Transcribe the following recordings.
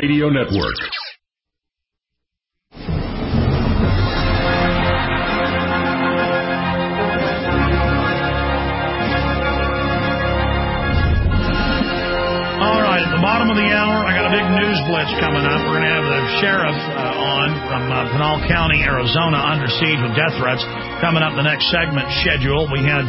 Radio Network. At the bottom of the hour, I got a big news blitz coming up. We're going to have the sheriff on from Pinal County, Arizona, under siege with death threats. Coming up the next segment schedule. We had,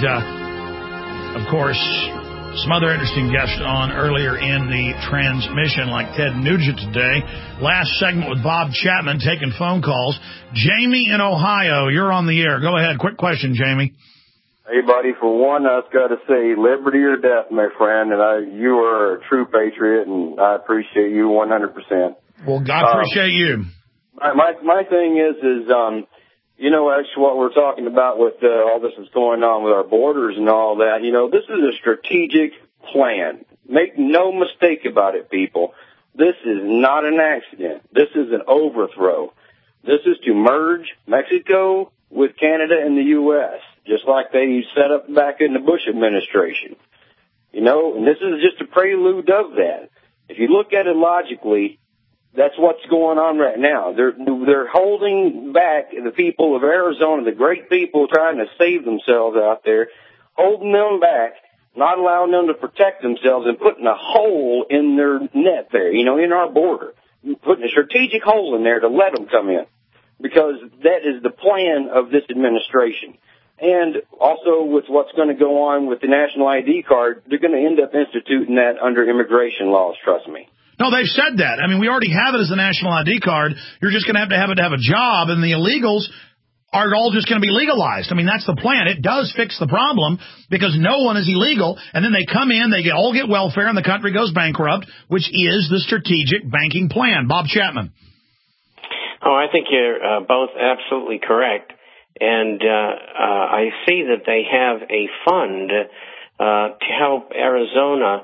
of course, some other interesting guests on earlier in the transmission, like Ted Nugent today. Last segment with Bob Chapman taking phone calls. Jamie in Ohio, you're on the air. Go ahead. Quick question, Jamie. Hey, buddy, for one, I've got to say liberty or death, my friend, and you are a true patriot, and I appreciate you 100%. Well, I appreciate you. My thing is, actually what we're talking about with all this that's going on with our borders and all that, this is a strategic plan. Make no mistake about it, people. This is not an accident. This is an overthrow. This is to merge Mexico with Canada and the U.S., just like they set up back in the Bush administration. And this is just a prelude of that. If you look at it logically, that's what's going on right now. They're holding back the people of Arizona, the great people trying to save themselves out there, holding them back, not allowing them to protect themselves, and putting a hole in their net there, in our border. Putting a strategic hole in there to let them come in. Because that is the plan of this administration. And also with what's going to go on with the national ID card, they're going to end up instituting that under immigration laws, trust me. No, they've said that. I mean, we already have it as a national ID card. You're just going to have it to have a job, and the illegals are all just going to be legalized. I mean, that's the plan. It does fix the problem because no one is illegal, and then they come in, they all get welfare, and the country goes bankrupt, which is the strategic banking plan. Bob Chapman. Oh, I think you're both absolutely correct. And I see that they have a fund to help Arizona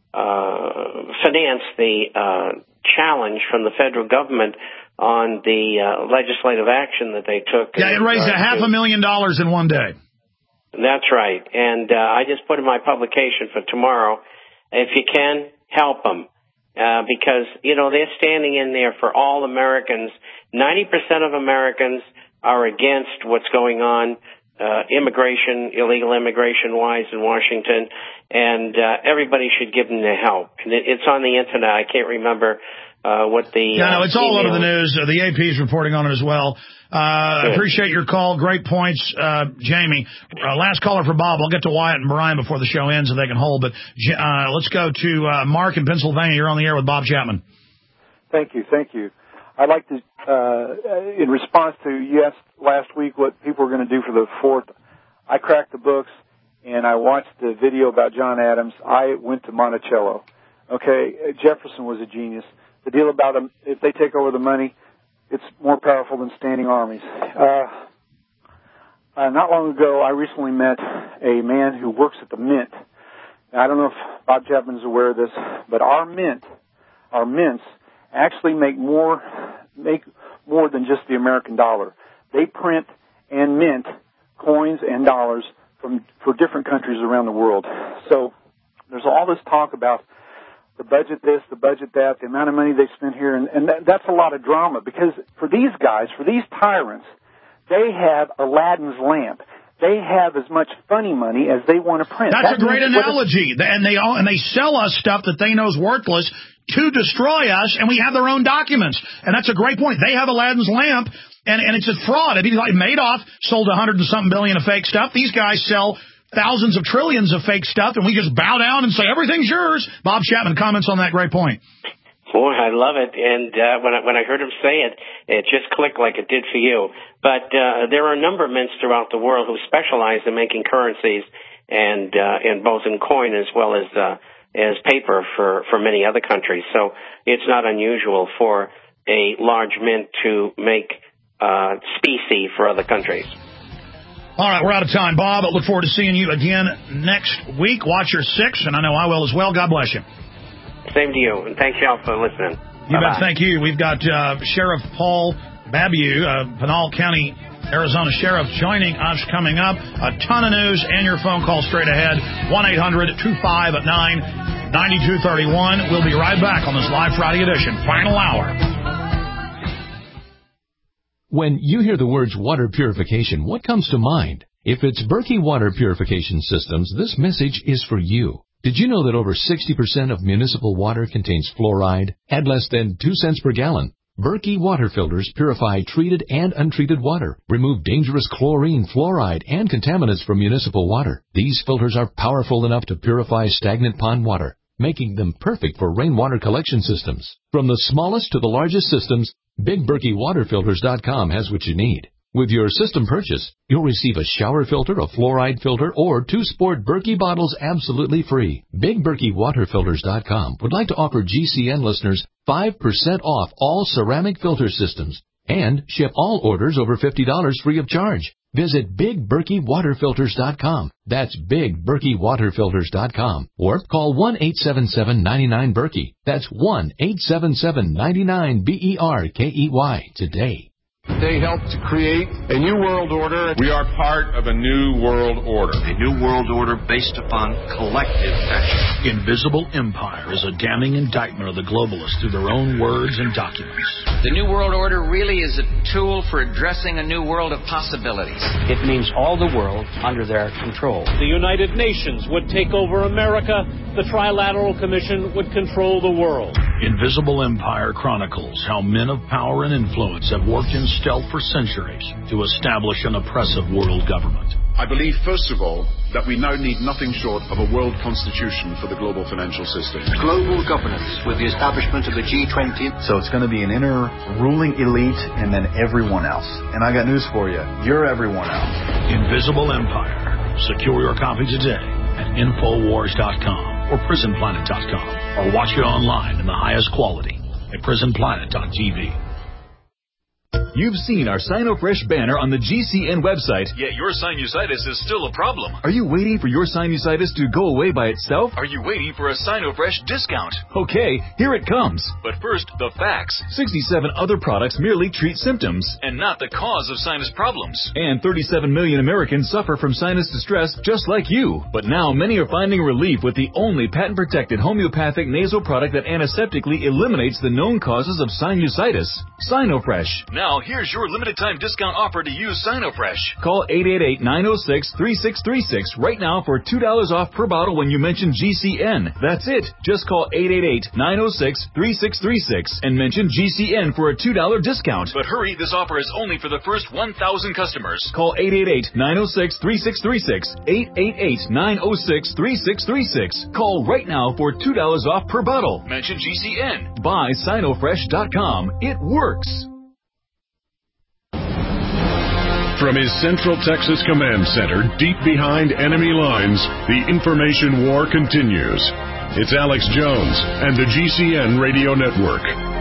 finance the challenge from the federal government on the legislative action that they took. Yeah, it raised $500,000 in one day. That's right. And I just put in my publication for tomorrow, if you can, help them. Because, they're standing in there for all Americans. 90% of Americans are against what's going on, illegal immigration-wise in Washington, and everybody should give them the help. And it's on the Internet. I can't remember what the... Yeah, no, it's all over the news. The AP is reporting on it as well. Appreciate your call. Great points, Jamie. Last caller for Bob. I'll get to Wyatt and Brian before the show ends, so they can hold. But let's go to Mark in Pennsylvania. You're on the air with Bob Chapman. Thank you. I'd like to, in response to you asked last week what people were going to do for the 4th, I cracked the books, and I watched the video about John Adams. I went to Monticello. Okay, Jefferson was a genius. The deal about them, if they take over the money, it's more powerful than standing armies. Not long ago, I recently met a man who works at the Mint. Now, I don't know if Bob Chapman's aware of this, but our mints actually make more than just the American dollar. They print and mint coins and dollars for different countries around the world. So there's all this talk about the budget this, the budget that, the amount of money they spend here, and that's a lot of drama because for these guys, for these tyrants, they have Aladdin's lamp. They have as much funny money as they want to print. That's a great analogy. And they sell us stuff that they know is worthless to destroy us, and we have their own documents. And that's a great point. They have Aladdin's lamp, and it's a fraud. I mean, like Madoff sold $100 and something billion of fake stuff. These guys sell thousands of trillions of fake stuff, and we just bow down and say, everything's yours. Bob Chapman comments on that great point. Boy, I love it. And when I heard him say it, it just clicked like it did for you. But there are a number of mints throughout the world who specialize in making currencies, and both in coin as well as paper for many other countries. So it's not unusual for a large mint to make specie for other countries. All right, we're out of time, Bob. I look forward to seeing you again next week. Watch your 6, and I know I will as well. God bless you. Same to you, and thanks y'all for listening. You bet. Thank you. We've got Sheriff Paul Babiou, Pinal County, Arizona Sheriff, joining us coming up. A ton of news and your phone call straight ahead. 1-800-259 9231. We'll be right back on this live Friday edition. Final hour. When you hear the words water purification, what comes to mind? If it's Berkey Water Purification Systems, this message is for you. Did you know that over 60% of municipal water contains fluoride at less than 2 cents per gallon? Berkey water filters purify treated and untreated water, remove dangerous chlorine, fluoride, and contaminants from municipal water. These filters are powerful enough to purify stagnant pond water, making them perfect for rainwater collection systems. From the smallest to the largest systems, BigBerkeyWaterFilters.com has what you need. With your system purchase, you'll receive a shower filter, a fluoride filter, or 2 sport Berkey bottles absolutely free. BigBerkeyWaterFilters.com would like to offer GCN listeners 5% off all ceramic filter systems and ship all orders over $50 free of charge. Visit BigBerkeyWaterFilters.com. That's BigBerkeyWaterFilters.com. Or call 1-877-99-BERKEY. That's 1-877-99-BERKEY today. They helped to create a new world order. We are part of a new world order. A new world order based upon collective action. Invisible Empire is a damning indictment of the globalists through their own words and documents. The new world order really is a tool for addressing a new world of possibilities. It means all the world under their control. The United Nations would take over America. The Trilateral Commission would control the world. Invisible Empire chronicles how men of power and influence have worked in stealth for centuries to establish an oppressive world government. I believe, first of all, that we now need nothing short of a world constitution for the global financial system. Global governance with the establishment of the G20. So it's going to be an inner ruling elite and then everyone else. And I got news for you. You're everyone else. Invisible Empire. Secure your copy today at Infowars.com or PrisonPlanet.com, or watch it online in the highest quality at PrisonPlanet.tv. You've seen our SinoFresh banner on the GCN website, yet your sinusitis is still a problem. Are you waiting for your sinusitis to go away by itself? Are you waiting for a SinoFresh discount? Okay, here it comes. But first, the facts. 67 other products merely treat symptoms and not the cause of sinus problems. And 37 million Americans suffer from sinus distress just like you. But now many are finding relief with the only patent-protected homeopathic nasal product that antiseptically eliminates the known causes of sinusitis. SinoFresh. Now, here's your limited-time discount offer to use SinoFresh. Call 888-906-3636 right now for $2 off per bottle when you mention GCN. That's it. Just call 888-906-3636 and mention GCN for a $2 discount. But hurry, this offer is only for the first 1,000 customers. Call 888-906-3636. 888-906-3636. Call right now for $2 off per bottle. Mention GCN. Buy SinoFresh.com. It works. From his Central Texas Command Center, deep behind enemy lines, the information war continues. It's Alex Jones and the GCN Radio Network.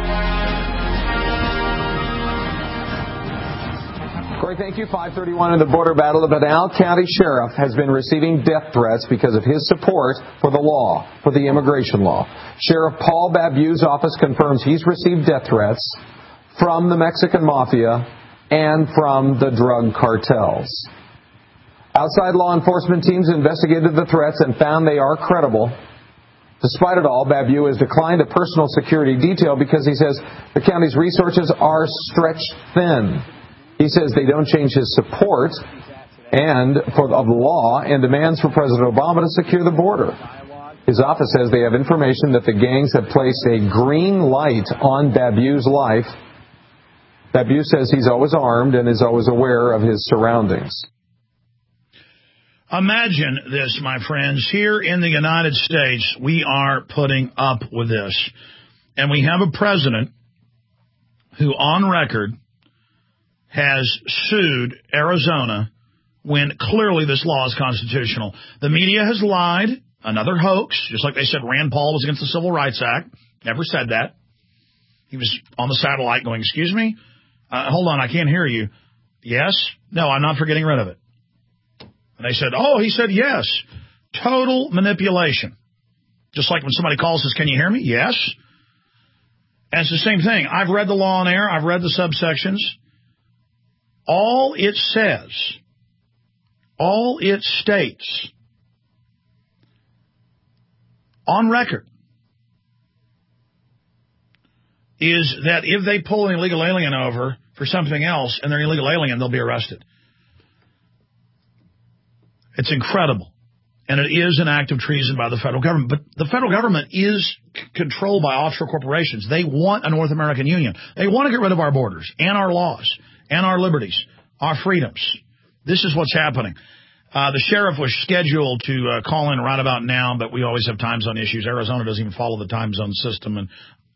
Corey, thank you. 5:31 in the border battle. The Pinal County Sheriff has been receiving death threats because of his support for the law, for the immigration law. Sheriff Paul Babue's office confirms he's received death threats from the Mexican Mafia and from the drug cartels. Outside law enforcement teams investigated the threats and found they are credible. Despite it all, Babue has declined a personal security detail because he says the county's resources are stretched thin. He says they don't change his support of the law and demands for President Obama to secure the border. His office says they have information that the gangs have placed a green light on Babue's life. Babue says he's always armed and is always aware of his surroundings. Imagine this, my friends. Here in the United States, we are putting up with this. And we have a president who, on record, has sued Arizona when clearly this law is constitutional. The media has lied. Another hoax, just like they said Rand Paul was against the Civil Rights Act. Never said that. He was on the satellite going, excuse me? Hold on, I can't hear you. Yes? No, I'm not for getting rid of it. And they said, oh, he said yes. Total manipulation. Just like when somebody calls and says, can you hear me? Yes. And it's the same thing. I've read the law on air. I've read the subsections. All it says, all it states, on record, is that if they pull an illegal alien over for something else and they're an illegal alien, they'll be arrested. It's incredible. And it is an act of treason by the federal government. But the federal government is controlled by offshore corporations. They want a North American Union. They want to get rid of our borders and our laws and our liberties, our freedoms. This is what's happening. The sheriff was scheduled to call in right about now, but we always have time zone issues. Arizona doesn't even follow the time zone system. And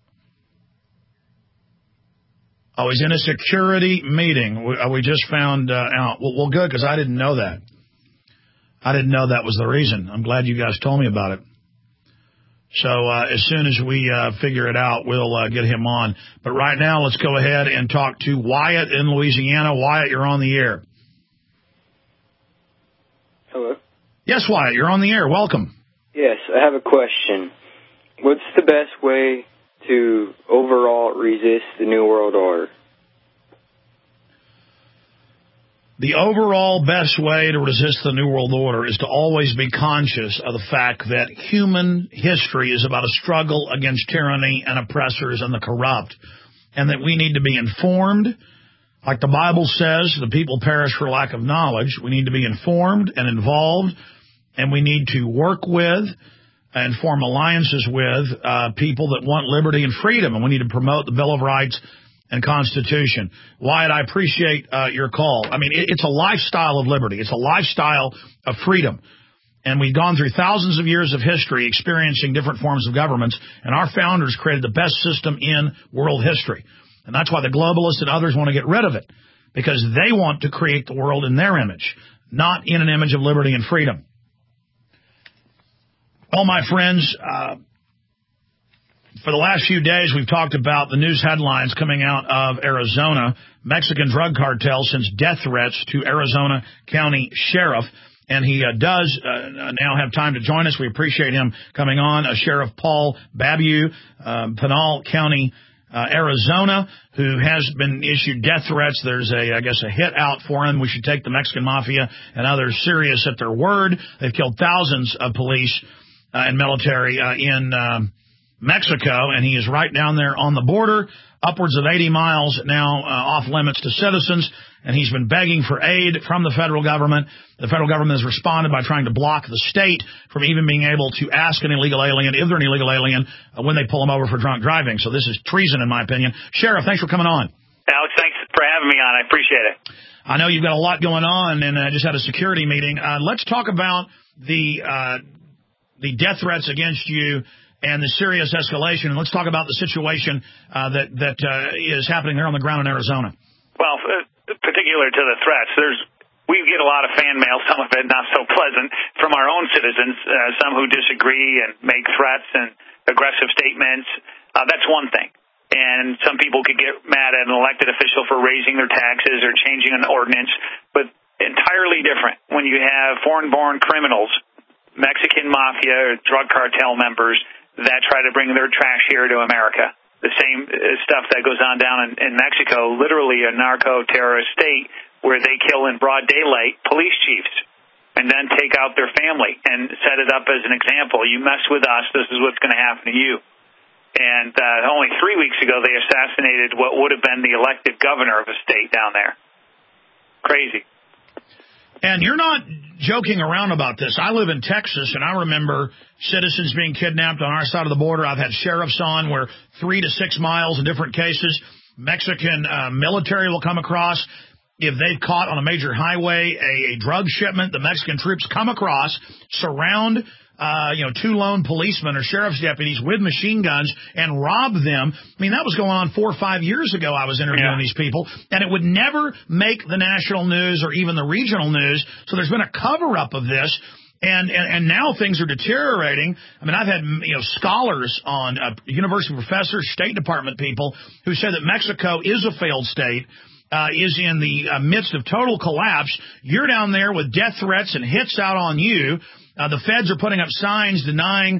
he's in a security meeting. We just found out. Well, good, because I didn't know that. I didn't know that was the reason. I'm glad you guys told me about it. So as soon as we figure it out, we'll get him on. But right now, let's go ahead and talk to Wyatt in Louisiana. Wyatt, you're on the air. Hello? Yes, Wyatt, you're on the air. Welcome. Yes, I have a question. What's the best way to overall resist the New World Order? The overall best way to resist the New World Order is to always be conscious of the fact that human history is about a struggle against tyranny and oppressors and the corrupt, and that we need to be informed. Like the Bible says, the people perish for lack of knowledge. We need to be informed and involved, and we need to work with and form alliances with people that want liberty and freedom, and we need to promote the Bill of Rights and Constitution. Wyatt, I appreciate your call. I mean, it's a lifestyle of liberty. It's a lifestyle of freedom. And we've gone through thousands of years of history experiencing different forms of governments, and our founders created the best system in world history. And that's why the globalists and others want to get rid of it, because they want to create the world in their image, not in an image of liberty and freedom. Well, my friends, for the last few days, we've talked about the news headlines coming out of Arizona. Mexican drug cartel sends death threats to Arizona County Sheriff, and he does now have time to join us. We appreciate him coming on. Sheriff Paul Babeu, Pinal County, Arizona, who has been issued death threats. There's a hit out for him. We should take the Mexican mafia and others serious at their word. They've killed thousands of police and military in Mexico, and he is right down there on the border, upwards of 80 miles now off limits to citizens, and he's been begging for aid from the federal government. The federal government has responded by trying to block the state from even being able to ask an illegal alien, if they're an illegal alien, when they pull them over for drunk driving. So this is treason, in my opinion. Sheriff, thanks for coming on. Alex, thanks for having me on. I appreciate it. I know you've got a lot going on, and I just had a security meeting. Let's talk about the death threats against you and the serious escalation, and let's talk about the situation that is happening there on the ground in Arizona. Well, particular to the threats, we get a lot of fan mail, some of it not so pleasant, from our own citizens, some who disagree and make threats and aggressive statements. That's one thing. And some people could get mad at an elected official for raising their taxes or changing an ordinance, but entirely different when you have foreign-born criminals, Mexican mafia or drug cartel members that try to bring their trash here to America. The same stuff that goes on down in Mexico, literally a narco-terrorist state where they kill in broad daylight police chiefs and then take out their family and set it up as an example. You mess with us, this is what's going to happen to you. And only 3 weeks ago, they assassinated what would have been the elected governor of a state down there. Crazy. And you're not joking around about this. I live in Texas, and I remember citizens being kidnapped on our side of the border. I've had sheriffs on where 3 to 6 miles in different cases, Mexican military will come across. If they've caught on a major highway a drug shipment, the Mexican troops come across, surround 2 lone policemen or sheriff's deputies with machine guns and rob them. I mean, that was going on 4 or 5 years ago. I was interviewing these people, and it would never make the national news or even the regional news. So there's been a cover-up of this, and now things are deteriorating. I mean, I've had scholars on, university professors, State Department people, who say that Mexico is a failed state. Is in the midst of total collapse. You're down there with death threats and hits out on you. The feds are putting up signs denying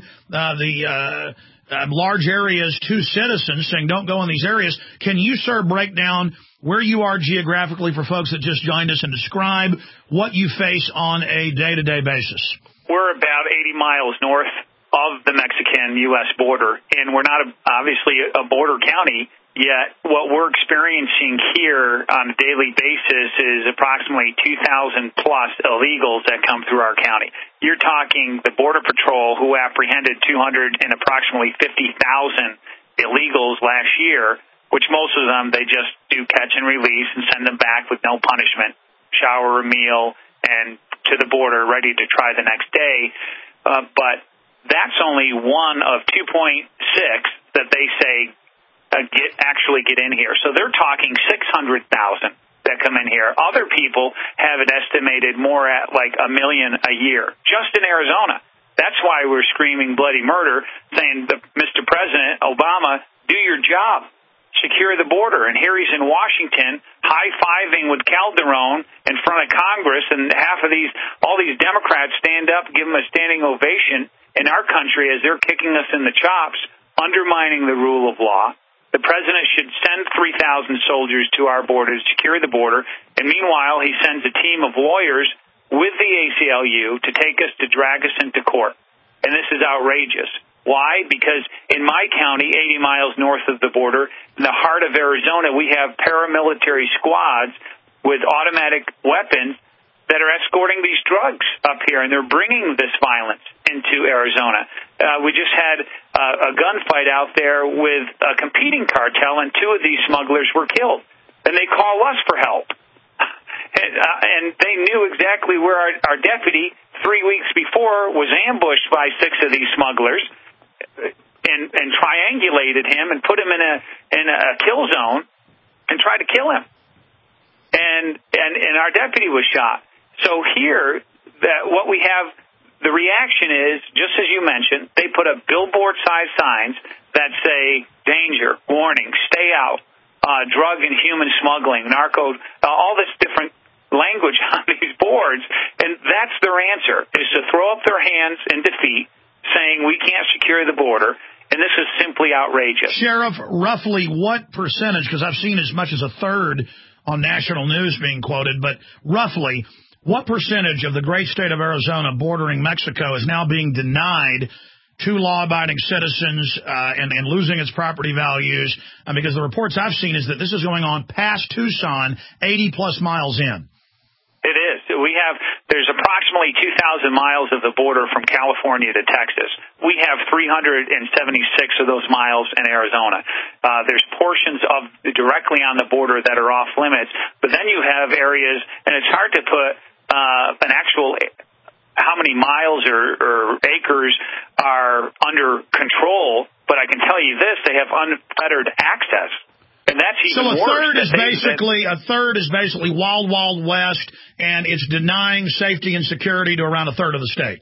the large areas to citizens, saying don't go in these areas. Can you, sir, break down where you are geographically for folks that just joined us and describe what you face on a day-to-day basis? We're about 80 miles north of the Mexican-U.S. border, and we're not obviously a border county, yet what we're experiencing here on a daily basis is approximately 2,000-plus illegals that come through our county. You're talking the Border Patrol, who apprehended 200 and approximately 50,000 illegals last year, which most of them they just do catch and release and send them back with no punishment, shower, a meal, and to the border, ready to try the next day. But that's only one of 2.6 that they say actually get in here. So they're talking 600,000 that come in here. Other people have it estimated more at like 1 million a year, just in Arizona. That's why we're screaming bloody murder, saying, Mr. President Obama, do your job. Secure the border. And here he's in Washington high-fiving with Calderon in front of Congress, and all these Democrats stand up, give him a standing ovation in our country as they're kicking us in the chops, undermining the rule of law. The president should send 3,000 soldiers to our border to secure the border, and meanwhile he sends a team of lawyers with the ACLU to take us to drag us into court. And this is outrageous. Why? Because in my county, 80 miles north of the border, in the heart of Arizona, we have paramilitary squads with automatic weapons that are escorting these drugs up here, and they're bringing this violence into Arizona. We just had a gunfight out there with a competing cartel, and 2 of these smugglers were killed. And they call us for help. And they knew exactly where our deputy 3 weeks before was ambushed by 6 of these smugglers. And triangulated him and put him in a kill zone and tried to kill him. And our deputy was shot. So here, what we have, the reaction is, just as you mentioned, they put up billboard-sized signs that say, danger, warning, stay out, drug and human smuggling, narco, all this different language on these boards. And that's their answer, is to throw up their hands in defeat, saying we can't secure the border, and this is simply outrageous. Sheriff, roughly what percentage, because I've seen as much as a third on national news being quoted, but roughly what percentage of the great state of Arizona bordering Mexico is now being denied to law-abiding citizens and losing its property values? Because the reports I've seen is that this is going on past Tucson, 80-plus miles in. It is. There's approximately 2,000 miles of the border from California to Texas. We have 376 of those miles in Arizona. There's portions directly on the border that are off limits, but then you have areas, and it's hard to put an actual how many miles or acres are under control, but I can tell you this, they have unfettered access. And that's even worse. A third is basically wild, wild west, and it's denying safety and security to around a third of the state.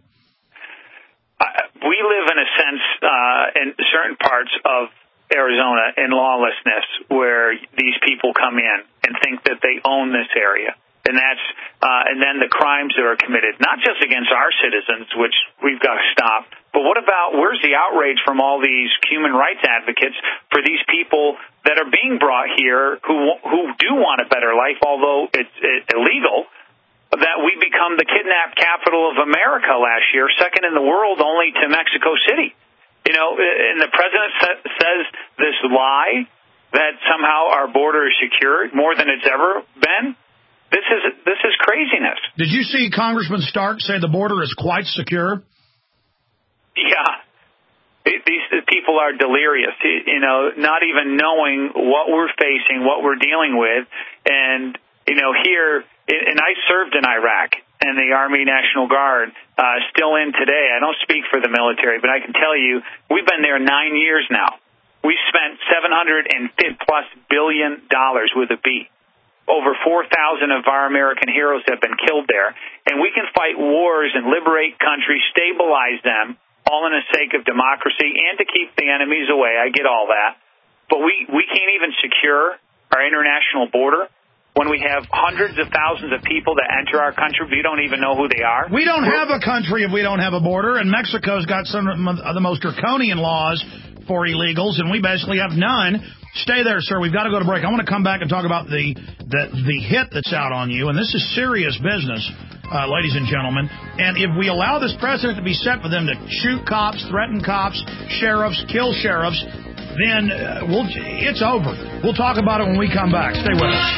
We live in a sense in certain parts of Arizona in lawlessness where these people come in and think that they own this area. And then the crimes that are committed, not just against our citizens, which we've got to stop, but where's the outrage from all these human rights advocates for these people that are being brought here who do want a better life, although it's illegal, that we become the kidnap capital of America last year, second in the world only to Mexico City. And the president says this lie that somehow our border is secured more than it's ever been. This is craziness. Did you see Congressman Stark say the border is quite secure? Yeah. These people are delirious, not even knowing what we're facing, what we're dealing with. And, here, and I served in Iraq, and the Army National Guard, still in today. I don't speak for the military, but I can tell you, we've been there 9 years now. We spent $750+ billion with a B. Over 4,000 of our American heroes have been killed there. And we can fight wars and liberate countries, stabilize them, all in the sake of democracy and to keep the enemies away. I get all that. But we can't even secure our international border when we have hundreds of thousands of people that enter our country. We don't even know who they are. We don't have a country if we don't have a border, and Mexico's got some of the most draconian laws for illegals, and we basically have none. Stay there, sir. We've got to go to break. I want to come back and talk about the hit that's out on you, and this is serious business. ladies and gentlemen. And if we allow this precedent to be set for them to shoot cops, threaten cops, sheriffs, kill sheriffs, then it's over. We'll talk about it when we come back. Stay with us.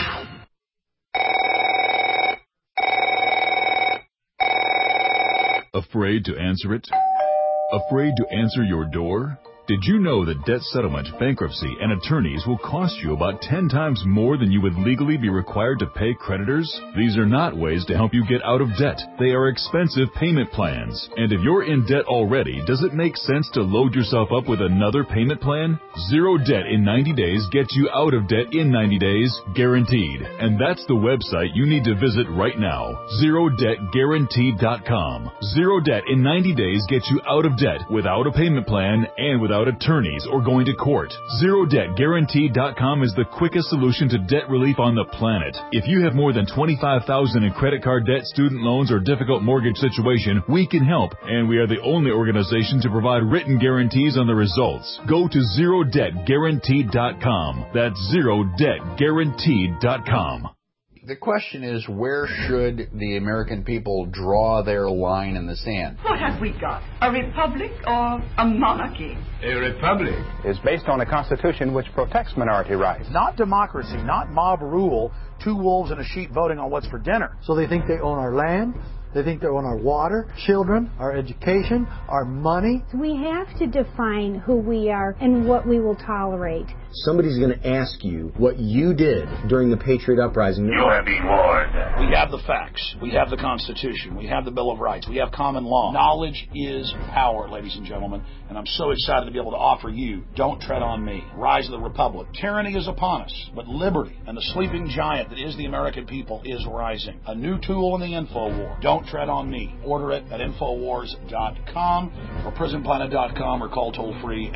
Afraid to answer it? Afraid to answer your door? Did you know that debt settlement, bankruptcy, and attorneys will cost you about 10 times more than you would legally be required to pay creditors? These are not ways to help you get out of debt. They are expensive payment plans. And if you're in debt already, does it make sense to load yourself up with another payment plan? Zero debt in 90 days gets you out of debt in 90 days, guaranteed. And that's the website you need to visit right now, ZeroDebtGuaranteed.com. Zero debt in 90 days gets you out of debt without a payment plan and without attorneys or going to court. ZeroDebtGuaranteed.com is the quickest solution to debt relief on the planet. If you have more than $25,000 in credit card debt, student loans, or difficult mortgage situation, we can help, and we are the only organization to provide written guarantees on the results. Go to ZeroDebtGuaranteed.com. That's ZeroDebtGuaranteed.com. The question is, where should the American people draw their line in the sand? What have we got? A republic or a monarchy? A republic is based on a constitution which protects minority rights. Not democracy, not mob rule, two wolves and a sheep voting on what's for dinner. So they think they own our land, they think they own our water, children, our education, our money. We have to define who we are and what we will tolerate. Somebody's going to ask you what you did during the Patriot Uprising. You have been warned. We have the facts. We have the Constitution. We have the Bill of Rights. We have common law. Knowledge is power, ladies and gentlemen. And I'm so excited to be able to offer you Don't Tread on Me, Rise of the Republic. Tyranny is upon us, but liberty and the sleeping giant that is the American people is rising. A new tool in the info war. Don't Tread on Me. Order it at Infowars.com or PrisonPlanet.com or call toll-free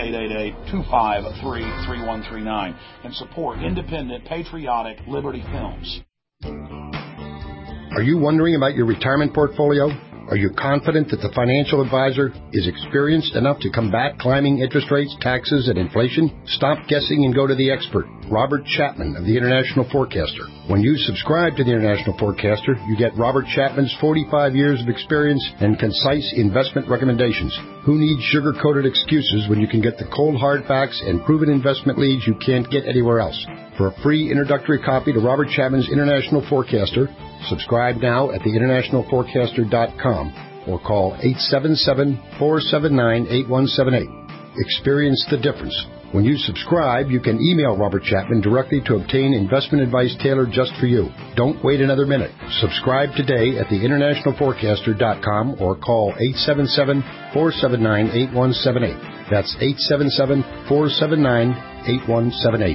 888-253-3139 and support independent, patriotic Liberty films. Are you wondering about your retirement portfolio? Are you confident that the financial advisor is experienced enough to combat climbing interest rates, taxes, and inflation? Stop guessing and go to the expert, Robert Chapman of the International Forecaster. When you subscribe to the International Forecaster, you get Robert Chapman's 45 years of experience and concise investment recommendations. Who needs sugar-coated excuses when you can get the cold hard facts and proven investment leads you can't get anywhere else? For a free introductory copy to Robert Chapman's International Forecaster, subscribe now at theinternationalforecaster.com or call 877-479-8178. Experience the difference. When you subscribe, you can email Robert Chapman directly to obtain investment advice tailored just for you. Don't wait another minute. Subscribe today at theinternationalforecaster.com or call 877-479-8178. That's 877-479-8178.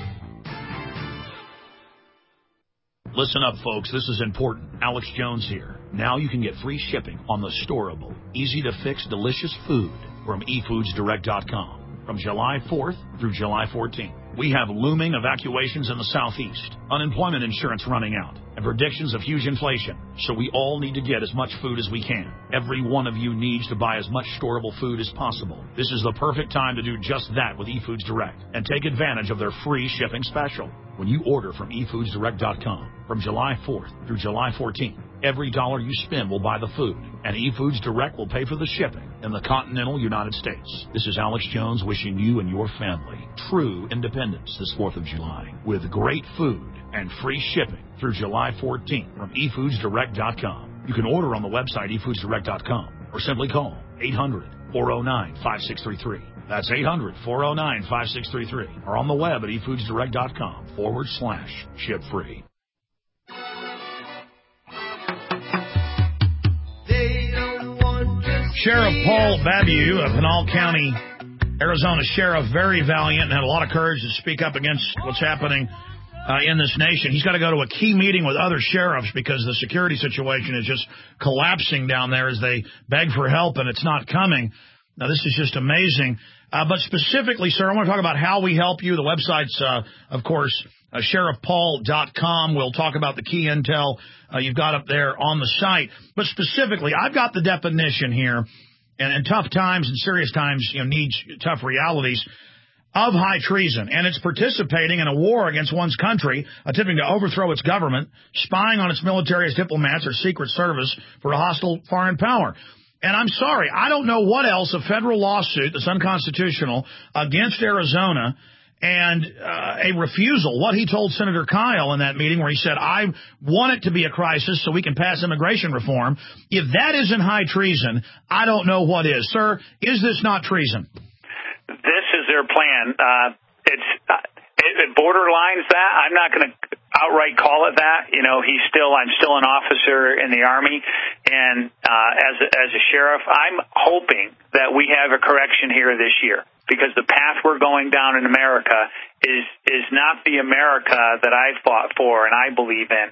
Listen up, folks. This is important. Alex Jones here. Now you can get free shipping on the storable, easy-to-fix, delicious food from eFoodsDirect.com from July 4th through July 14th. We have looming evacuations in the Southeast, unemployment insurance running out, and predictions of huge inflation. So we all need to get as much food as we can. Every one of you needs to buy as much storable food as possible. This is the perfect time to do just that with eFoods Direct and take advantage of their free shipping special. When you order from eFoodsDirect.com from July 4th through July 14th, every dollar you spend will buy the food, and eFoods Direct will pay for the shipping in the continental United States. This is Alex Jones wishing you and your family true independence this 4th of July with great food and free shipping through July 14th from eFoodsDirect.com. You can order on the website eFoodsDirect.com or simply call 800-409-5633. That's 800-409-5633 or on the web at eFoodsDirect.com/ship free. Sheriff Paul Babu of Pinal County, Arizona Sheriff, very valiant and had a lot of courage to speak up against what's happening in this nation. He's got to go to a key meeting with other sheriffs because the security situation is just collapsing down there as they beg for help and it's not coming. Now, this is just amazing. But specifically, sir, I want to talk about how we help you. The website's, of course, sheriffpaul.com. We'll talk about the key intel you've got up there on the site. But specifically, I've got the definition here. And in tough times and serious times, need tough realities. of high treason, and it's participating in a war against one's country, attempting to overthrow its government, spying on its military as diplomats or secret service for a hostile foreign power. And I'm sorry, I don't know what else a federal lawsuit that's unconstitutional against Arizona and a refusal, what he told Senator Kyle in that meeting where he said, I want it to be a crisis so we can pass immigration reform. If that isn't high treason, I don't know what is. Sir, is this not treason? This is their plan. It borderlines that. I'm not going to outright call it that. You know, I'm still an officer in the Army, and as a sheriff, I'm hoping that we have a correction here this year, because the path we're going down in America is not the America that I fought for and I believe in.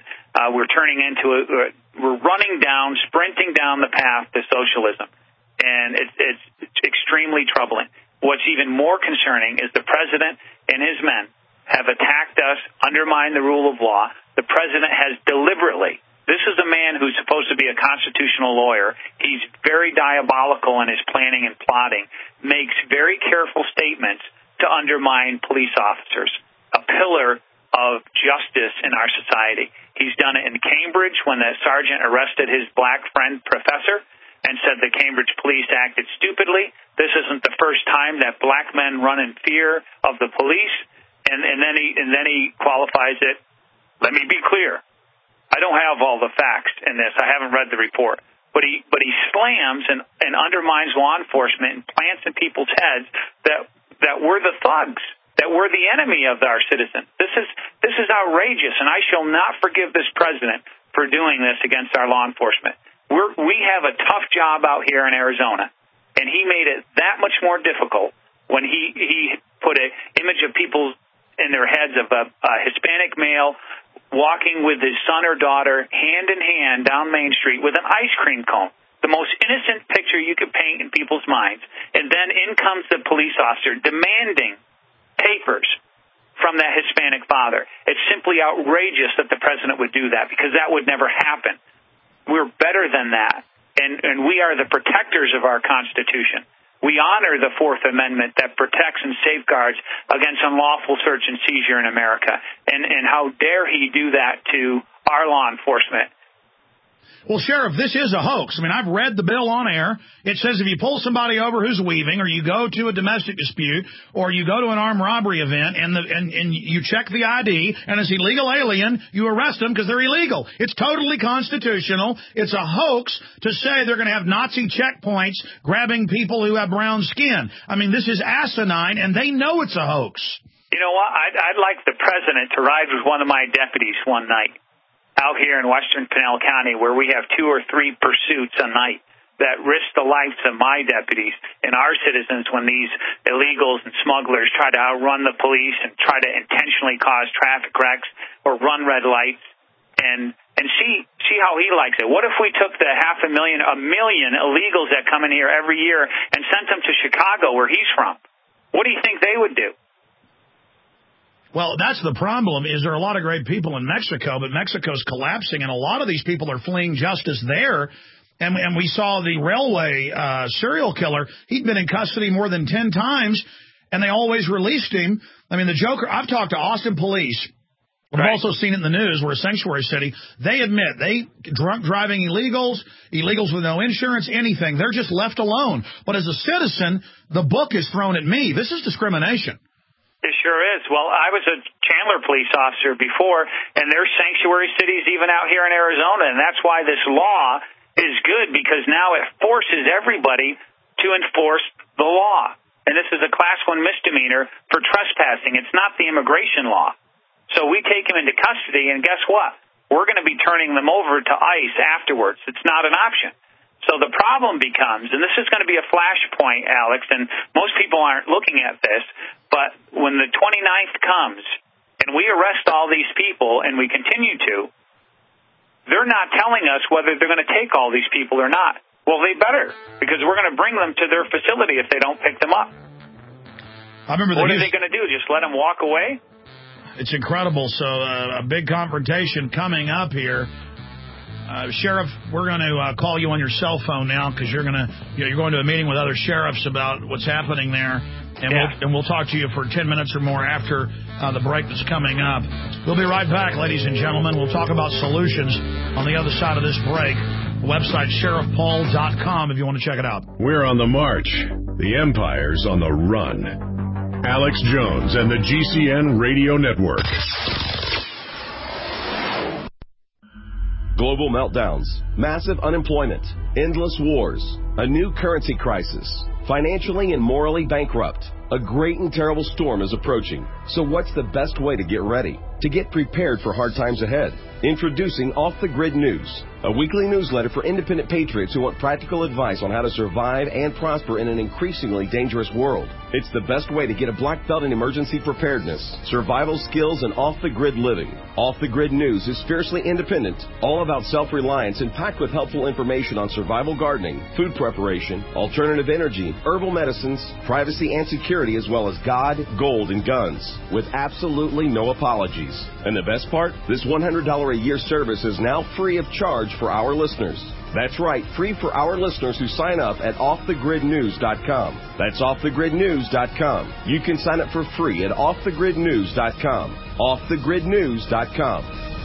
We're sprinting down the path to socialism, and it's extremely troubling. What's even more concerning is the president and his men have attacked us, undermined the rule of law. The president has deliberately, this is a man who's supposed to be a constitutional lawyer. He's very diabolical in his planning and plotting, makes very careful statements to undermine police officers, a pillar of justice in our society. He's done it in Cambridge when the sergeant arrested his black friend professor and said the Cambridge police acted stupidly. This isn't the first time that black men run in fear of the police. And then he qualifies it. Let me be clear. I don't have all the facts in this. I haven't read the report. But he slams and undermines law enforcement and plants in people's heads that we're the thugs, that we're the enemy of our citizens. This is outrageous, and I shall not forgive this president for doing this against our law enforcement. We have a tough job out here in Arizona, and he made it that much more difficult when he put an image of people in their heads of a Hispanic male walking with his son or daughter hand in hand down Main Street with an ice cream cone. The most innocent picture you could paint in people's minds. And then in comes the police officer demanding papers from that Hispanic father. It's simply outrageous that the president would do that, because that would never happen. We're better than that. And we are the protectors of our Constitution. We honor the Fourth Amendment that protects and safeguards against unlawful search and seizure in America. And how dare he do that to our law enforcement? Well, Sheriff, this is a hoax. I mean, I've read the bill on air. It says if you pull somebody over who's weaving, or you go to a domestic dispute, or you go to an armed robbery event, and you check the ID, and it's illegal alien, you arrest them because they're illegal. It's totally constitutional. It's a hoax to say they're going to have Nazi checkpoints grabbing people who have brown skin. I mean, this is asinine, and they know it's a hoax. You know what? I'd like the president to ride with one of my deputies one night out here in western Pinal County, where we have 2 or 3 pursuits a night that risk the lives of my deputies and our citizens when these illegals and smugglers try to outrun the police and try to intentionally cause traffic wrecks or run red lights. And see how he likes it. What if we took the 1 million illegals that come in here every year and sent them to Chicago, where he's from? What do you think they would do? Well, that's the problem, is there are a lot of great people in Mexico, but Mexico's collapsing, and a lot of these people are fleeing justice there. And we saw the railway serial killer. He'd been in custody more than 10 times, and they always released him. I mean, the Joker, I've talked to Austin police. I've also seen it in the news. We're a sanctuary city. They admit drunk driving illegals with no insurance, anything. They're just left alone. But as a citizen, the book is thrown at me. This is discrimination. It sure is. Well, I was a Chandler police officer before, and there's sanctuary cities even out here in Arizona, and that's why this law is good, because now it forces everybody to enforce the law. And this is a Class 1 misdemeanor for trespassing. It's not the immigration law. So we take them into custody, and guess what? We're going to be turning them over to ICE afterwards. It's not an option. So the problem becomes, and this is going to be a flashpoint, Alex, and most people aren't looking at this, but when the 29th comes and we arrest all these people, and we continue to, they're not telling us whether they're going to take all these people or not. Well, they better, because we're going to bring them to their facility if they don't pick them up. I remember what are they going to do, just let them walk away? It's incredible. So a big confrontation coming up here. Sheriff, we're going to call you on your cell phone now, because you're going to a meeting with other sheriffs about what's happening there. And we'll talk to you for 10 minutes or more after the break that's coming up. We'll be right back, ladies and gentlemen. We'll talk about solutions on the other side of this break. The website, sheriffpaul.com, if you want to check it out. We're on the march. The empire's on the run. Alex Jones and the GCN Radio Network. Global meltdowns, massive unemployment, endless wars, a new currency crisis, financially and morally bankrupt. A great and terrible storm is approaching. So what's the best way to get ready? To get prepared for hard times ahead? Introducing Off the Grid News, a weekly newsletter for independent patriots who want practical advice on how to survive and prosper in an increasingly dangerous world. It's the best way to get a black belt in emergency preparedness, survival skills, and off-the-grid living. Off the Grid News is fiercely independent, all about self-reliance, and packed with helpful information on survival gardening, food preparation, alternative energy, herbal medicines, privacy and security, as well as God, gold, and guns, with absolutely no apologies. And the best part? This $100 a year service is now free of charge for our listeners. That's right, free for our listeners who sign up at offthegridnews.com. That's offthegridnews.com. You can sign up for free at offthegridnews.com. Offthegridnews.com.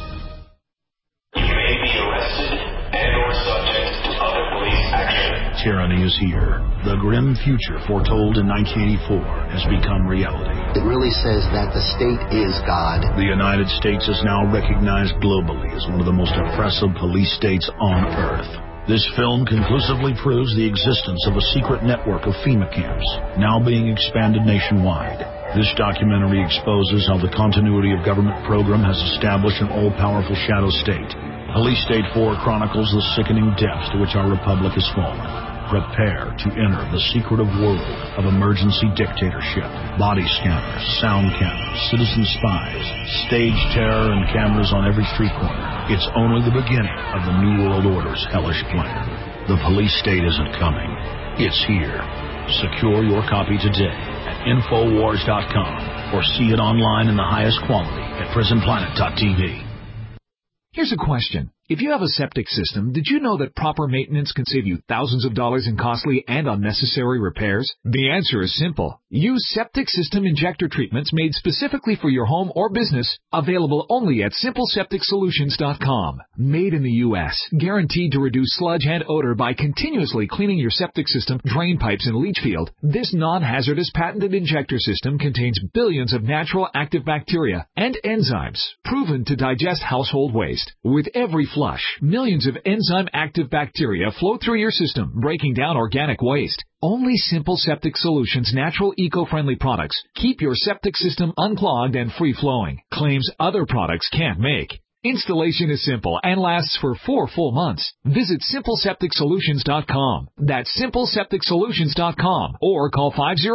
You may be arrested and or subject to other police action. Tyranny is here. The grim future foretold in 1984 has become reality. It really says that the state is God. The United States is now recognized globally as one of the most oppressive police states on earth. This film conclusively proves the existence of a secret network of FEMA camps, now being expanded nationwide. This documentary exposes how the continuity of government program has established an all-powerful shadow state. Police State 4 chronicles the sickening depths to which our republic has fallen. Prepare to enter the secretive world of emergency dictatorship, body scanners, sound cameras, citizen spies, stage terror, and cameras on every street corner. It's only the beginning of the New World Order's hellish plan. The police state isn't coming. It's here. Secure your copy today at Infowars.com or see it online in the highest quality at PrisonPlanet.tv. Here's a question. If you have a septic system, did you know that proper maintenance can save you thousands of dollars in costly and unnecessary repairs? The answer is simple. Use septic system injector treatments made specifically for your home or business, available only at SimpleSepticSolutions.com. Made in the U.S., guaranteed to reduce sludge and odor by continuously cleaning your septic system, drain pipes, and leach field. This non-hazardous patented injector system contains billions of natural active bacteria and enzymes proven to digest household waste. With every flush, millions of enzyme-active bacteria flow through your system, breaking down organic waste. Only Simple Septic Solutions natural eco-friendly products keep your septic system unclogged and free-flowing, claims other products can't make. Installation is simple and lasts for 4 full months. Visit SimpleSepticSolutions.com. That's SimpleSepticSolutions.com or call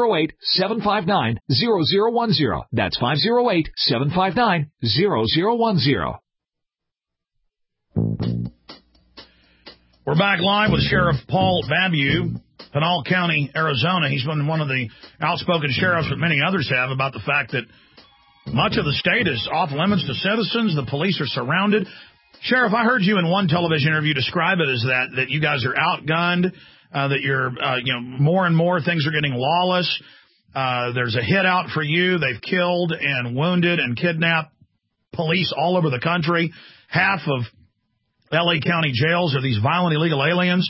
508-759-0010. That's 508-759-0010. We're back live with Sheriff Paul Babu, Pinal County, Arizona. He's been one of the outspoken sheriffs that many others have about the fact that much of the state is off limits to citizens. The police are surrounded. Sheriff, I heard you in one television interview describe it as that you guys are outgunned, that you're, more and more things are getting lawless. There's a hit out for you. They've killed and wounded and kidnapped police all over the country. Half of L.A. County jails are these violent illegal aliens.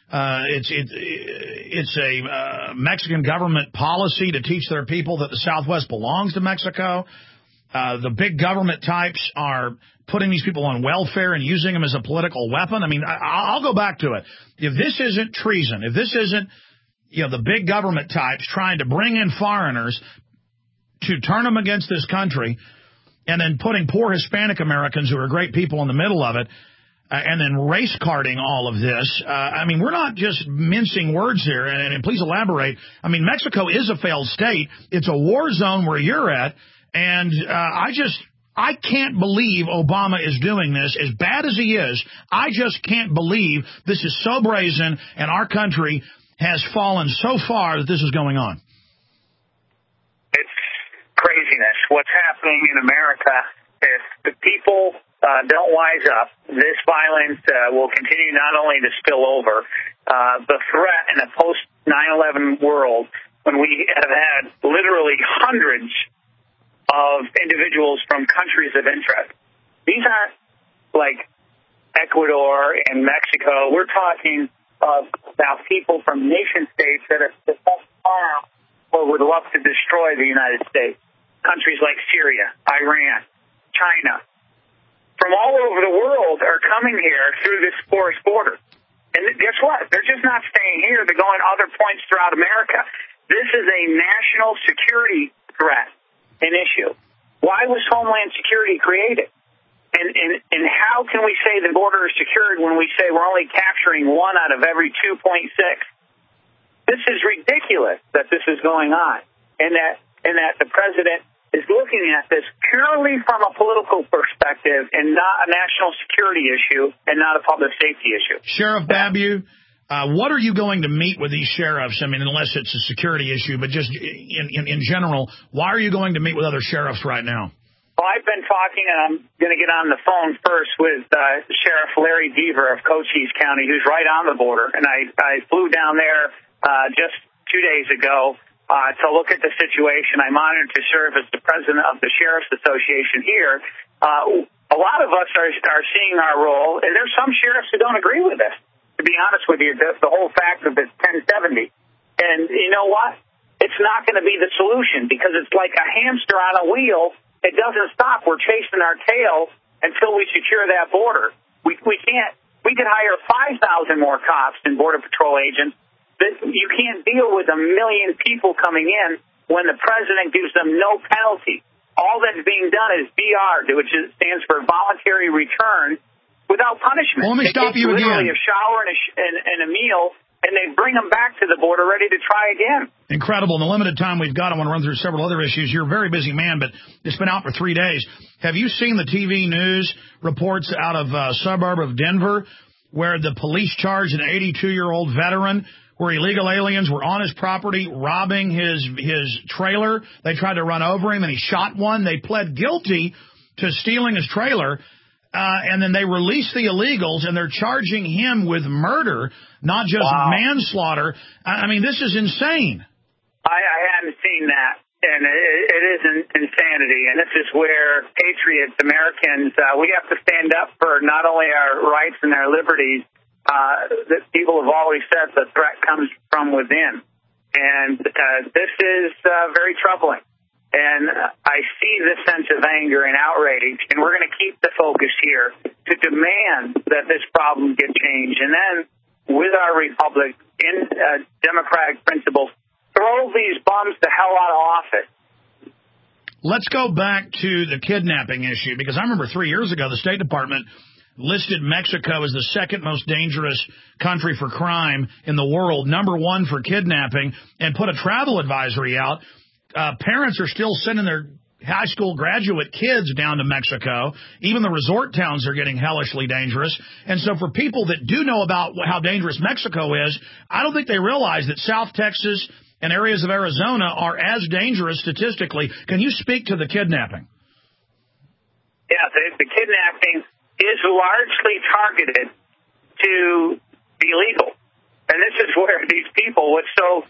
It's a Mexican government policy to teach their people that the Southwest belongs to Mexico. The big government types are putting these people on welfare and using them as a political weapon. I mean, I'll go back to it. If this isn't treason, if this isn't, the big government types trying to bring in foreigners to turn them against this country and then putting poor Hispanic Americans who are great people in the middle of it, and then race carding all of this. I mean, we're not just mincing words here, and please elaborate. I mean, Mexico is a failed state. It's a war zone where you're at, and I can't believe Obama is doing this. As bad as he is, I just can't believe this is so brazen, and our country has fallen so far that this is going on. It's craziness. What's happening in America, if the people don't wise up, this violence will continue not only to spill over. The threat in a post-9/11 world when we have had literally hundreds of individuals from countries of interest. These aren't like Ecuador and Mexico. We're talking about people from nation states that are far or would love to destroy the United States. Countries like Syria, Iran, China, from all over the world are coming here through this porous border. And guess what? They're just not staying here. They're going other points throughout America. This is a national security threat, an issue. Why was Homeland Security created? And how can we say the border is secured when we say we're only capturing 1 out of every 2.6? This is ridiculous that this is going on, and that the president is looking at this purely from a political perspective and not a national security issue and not a public safety issue. Sheriff Babu, what are you going to meet with these sheriffs? I mean, unless it's a security issue, but just in general, why are you going to meet with other sheriffs right now? Well, I've been talking, and I'm going to get on the phone first with Sheriff Larry Deaver of Cochise County, who's right on the border. And I flew down there just 2 days ago to look at the situation. I'm honored to serve as the president of the Sheriff's Association here. A lot of us are seeing our role, and there's some sheriffs who don't agree with this, to be honest with you, the whole fact of this 1070. And you know what? It's not going to be the solution because it's like a hamster on a wheel. It doesn't stop. We're chasing our tail until we secure that border. We can't. We could hire 5,000 more cops and Border Patrol agents. But you can't deal with 1 million people coming in when the president gives them no penalty. All that's being done is BR, which stands for voluntary return, without punishment. Well, let me stop you again. Literally a shower and a meal, and they bring them back to the border ready to try again. Incredible. In the limited time we've got, I want to run through several other issues. You're a very busy man, but it's been out for 3 days. Have you seen the TV news reports out of a suburb of Denver where the police charged an 82-year-old veteran where illegal aliens were on his property robbing his trailer? They tried to run over him, and he shot one. They pled guilty to stealing his trailer. And then they released the illegals, and they're charging him with murder, not just manslaughter. I mean, this is insane. I hadn't seen that, and it is insanity. And this is where patriots, Americans, we have to stand up for not only our rights and our liberties. That people have always said the threat comes from within. And this is very troubling. And I see this sense of anger and outrage, and we're going to keep the focus here to demand that this problem get changed. And then, with our republic, in democratic principles, throw these bums the hell out of office. Let's go back to the kidnapping issue, because I remember 3 years ago the State Department listed Mexico as the second most dangerous country for crime in the world, #1 for kidnapping, and put a travel advisory out. Parents are still sending their high school graduate kids down to Mexico. Even the resort towns are getting hellishly dangerous. And so for people that do know about how dangerous Mexico is, I don't think they realize that South Texas and areas of Arizona are as dangerous statistically. Can you speak to the kidnapping? Yeah, the kidnapping is largely targeted to the illegal. And this is where these people, what's so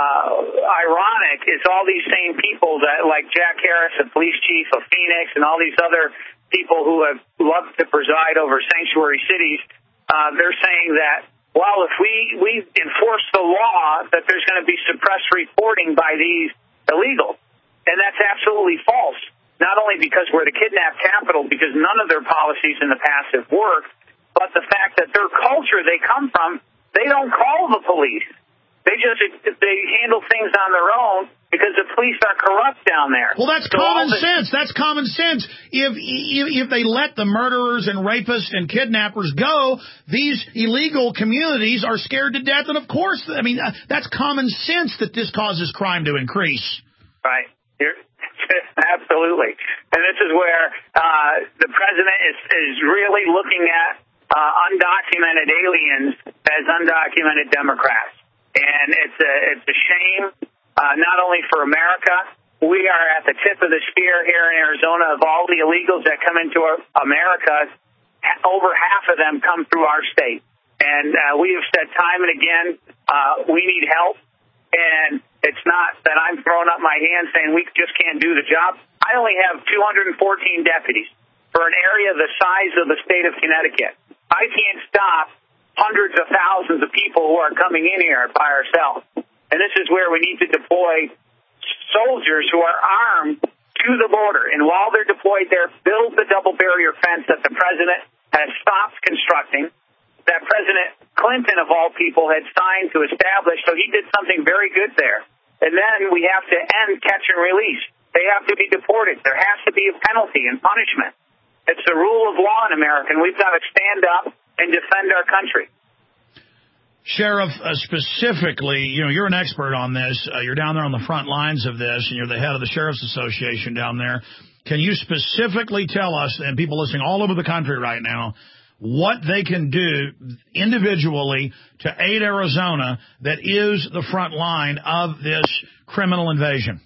ironic is all these same people that, like Jack Harris, the police chief of Phoenix, and all these other people who have loved to preside over sanctuary cities, they're saying that, well, if we enforce the law, that there's going to be suppressed reporting by these illegals. And that's absolutely false. Not only because we're the kidnap capital, because none of their policies in the past have worked, but the fact that their culture they come from, they don't call the police. They handle things on their own because the police are corrupt down there. Well, that's common sense. That's common sense. If they let the murderers and rapists and kidnappers go, these illegal communities are scared to death. And of course, I mean, that's common sense that this causes crime to increase. Right. Absolutely. And this is where the president is really looking at undocumented aliens as undocumented Democrats. And it's a shame, not only for America. We are at the tip of the spear here in Arizona of all the illegals that come into America. Over half of them come through our state. And we have said time and again, we need help. And it's not that I'm throwing up my hand saying we just can't do the job. I only have 214 deputies for an area the size of the state of Connecticut. I can't stop hundreds of thousands of people who are coming in here by ourselves. And this is where we need to deploy soldiers who are armed to the border. And while they're deployed there, build the double barrier fence that the president has stopped constructing, that President Clinton, of all people, had signed to establish. So he did something very good there. And then we have to end catch and release. They have to be deported. There has to be a penalty and punishment. It's the rule of law in America, and we've got to stand up and defend our country. Sheriff, specifically, you're an expert on this. You're down there on the front lines of this, and you're the head of the Sheriff's Association down there. Can you specifically tell us, and people listening all over the country right now, what they can do individually to aid Arizona that is the front line of this criminal invasion?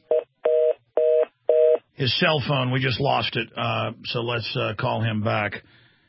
His cell phone, we just lost it, so let's call him back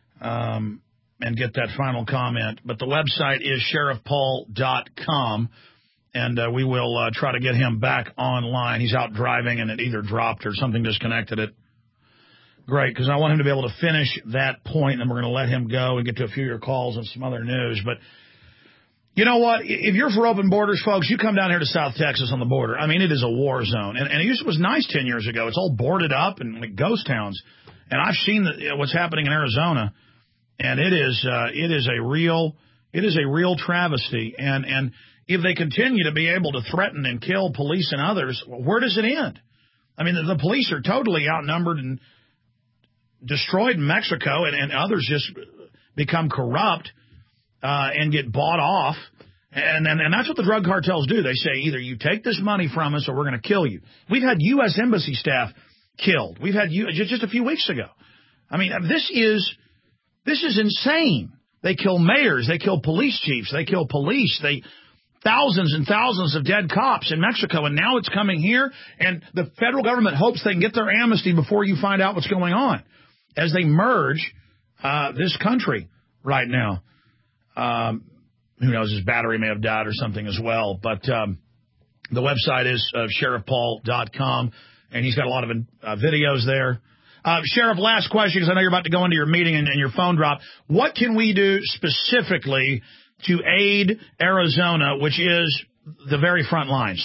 and get that final comment. But the website is sheriffpaul.com, and we will try to get him back online. He's out driving, and it either dropped or something disconnected it. Great, because I want him to be able to finish that point, and we're going to let him go and get to a few of your calls and some other news. But you know what? If you're for open borders, folks, you come down here to South Texas on the border. I mean, it is a war zone. And it was nice 10 years ago. It's all boarded up and like ghost towns. And I've seen what's happening in Arizona, and it is a real travesty. And if they continue to be able to threaten and kill police and others, where does it end? I mean, the police are totally outnumbered and destroyed in Mexico, and others just become corrupt and get bought off. And that's what the drug cartels do. They say either you take this money from us or we're going to kill you. We've had U.S. embassy staff killed. We've had just a few weeks ago. I mean, this is insane. They kill mayors. They kill police chiefs. They kill police. Thousands and thousands of dead cops in Mexico, and now it's coming here, and the federal government hopes they can get their amnesty before you find out what's going on as they merge this country right now. Who knows, his battery may have died or something as well. But the website is sheriffpaul.com, and he's got a lot of videos there. Sheriff, last question, because I know you're about to go into your meeting and your phone dropped. What can we do specifically to aid Arizona, which is the very front lines?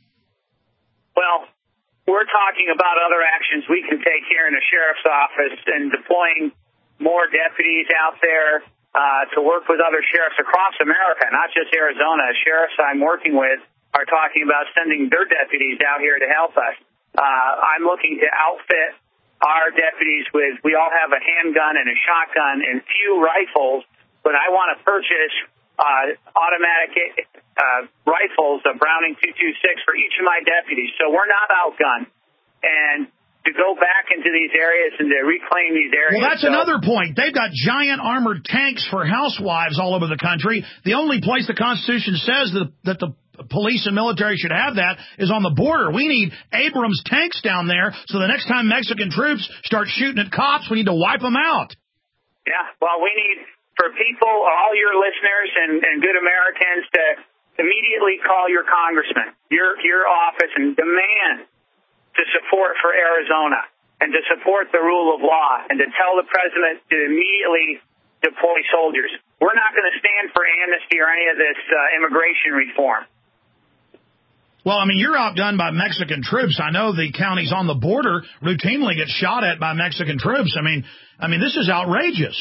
Well, we're talking about other actions we can take here in the sheriff's office and deploying more deputies out there to work with other sheriffs across America, not just Arizona. Sheriffs I'm working with are talking about sending their deputies out here to help us. I'm looking to outfit our deputies with, we all have a handgun and a shotgun and few rifles, but I want to purchase automatic rifles, a Browning 226 for each of my deputies. So we're not outgunned. And to go back into these areas and to reclaim these areas. Well, that's another point. They've got giant armored tanks for housewives all over the country. The only place the Constitution says that the police and military should have that is on the border. We need Abrams tanks down there, so the next time Mexican troops start shooting at cops, we need to wipe them out. Yeah, well, we need, for people, all your listeners and good Americans, to immediately call your congressman, your office, and demand to support for Arizona and to support the rule of law and to tell the president to immediately deploy soldiers. We're not going to stand for amnesty or any of this immigration reform. Well, I mean, you're outdone by Mexican troops. I know the counties on the border routinely get shot at by Mexican troops. I mean, this is outrageous.